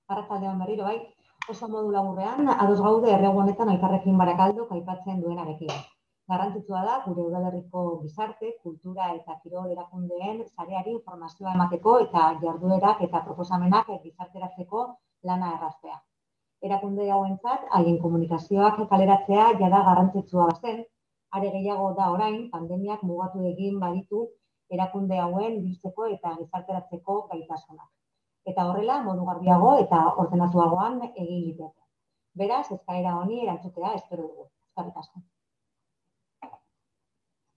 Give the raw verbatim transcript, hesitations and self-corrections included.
Arratsaldean berriro bai, oso modu laburrean, ados gaude erregu honetan Elkarrekin Barakaldok aipatzen duenarekin. Garrantzitsua da gure udalerriko gizarte, kultura eta kirol erakundeen sareari informazioa emateko eta jarduerak eta proposamenak gizarteratzeko lana erraztea. Erakunde hauentzat haien komunikazioak kaleratzea jada garrantzitsua bazen, are gehiago da orain pandemiak mugatu egin baditu erakunde hauen biltzeko eta gizarteratzeko gaitasunak. Eta horrela, modu garbiago eta ordenatuagoan egin liteke. Beraz, eskaera honi erantzutea espero dugu. Eskerrik asko.